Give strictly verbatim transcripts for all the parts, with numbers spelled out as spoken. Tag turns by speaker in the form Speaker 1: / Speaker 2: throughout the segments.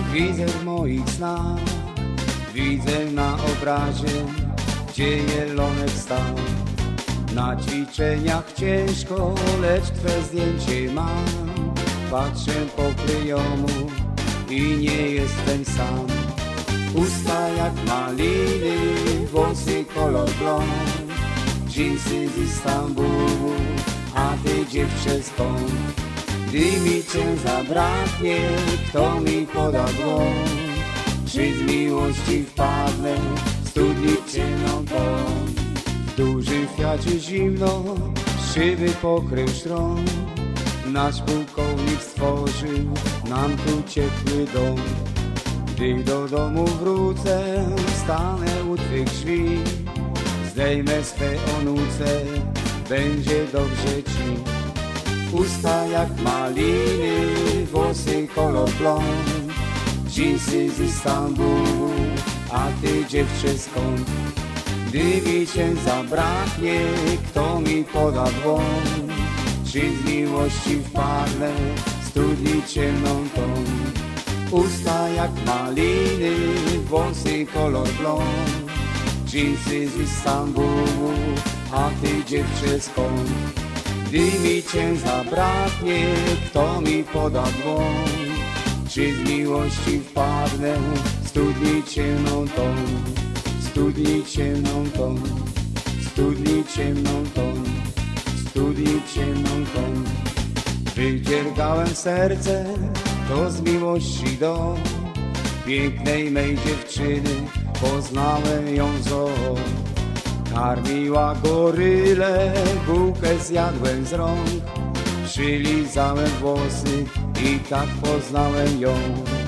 Speaker 1: widzę w moich snach, widzę na obrazie, gdzie jelonek stał. Na ćwiczeniach ciężko, lecz Twe zdjęcie mam. Patrzę po kryjomu i nie jestem sam. Usta jak maliny, włosy kolor blond, dżinsy z Istambułu, a Ty dziewczę skąd? Gdy mi Cię zabraknie, kto mi poda dłoń? Czy z miłości wpadnę w studni ciemną toń? W dużym Fiacie zimno, szyby pokrył szron. Nasz pułkownik stworzył nam tu ciepły dom. Gdy do domu wrócę, stanę u Twych drzwi. Zdejmę swe onuce, będzie dobrze Ci. Usta jak maliny, włosy kolor blond, dżinsy z Istambułu, a Ty dziewczę skąd? Gdy mi Cię zabraknie, kto mi poda dłoń? Czy z miłości wpadnę w studni ciemną toń? Usta jak maliny, włosy kolor blond, dżinsy z Istambułu, a Ty dziewczę skąd? Gdy mi Cię zabraknie, kto mi poda dłoń? Czy z miłości wpadnę w studni ciemną toń? Studni ciemną toń, studni ciemną toń, studni ciemną toń. Wydziergałem serce, to z miłości do pięknej mej dziewczyny, poznałem ją w zoo. Karmiła goryle, bułkę zjadłem z rąk, przylizałem włosy i tak poznałem ją.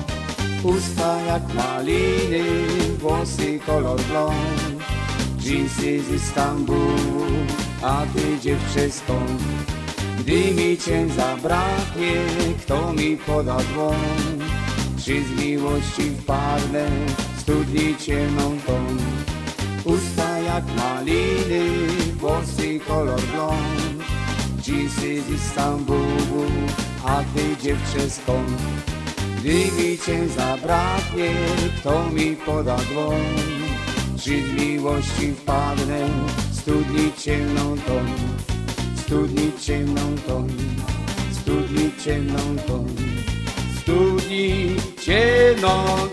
Speaker 1: Usta jak maliny, włosy kolor blond, dżinsy z Istambułu, a Ty dziewczę skąd? Gdy mi Cię zabraknie, kto mi poda dłoń? Czy z miłości wpadnę w studni ciemną toń? Usta jak maliny, włosy kolor blond, dżinsy z Istambułu, a Ty dziewczę skąd? Gdy mi Cię zabraknie, kto mi poda dłoń? Czy z miłości wpadnę w studni ciemną toń? Studni ciemną toń, studni ciemną toń, studni ciemną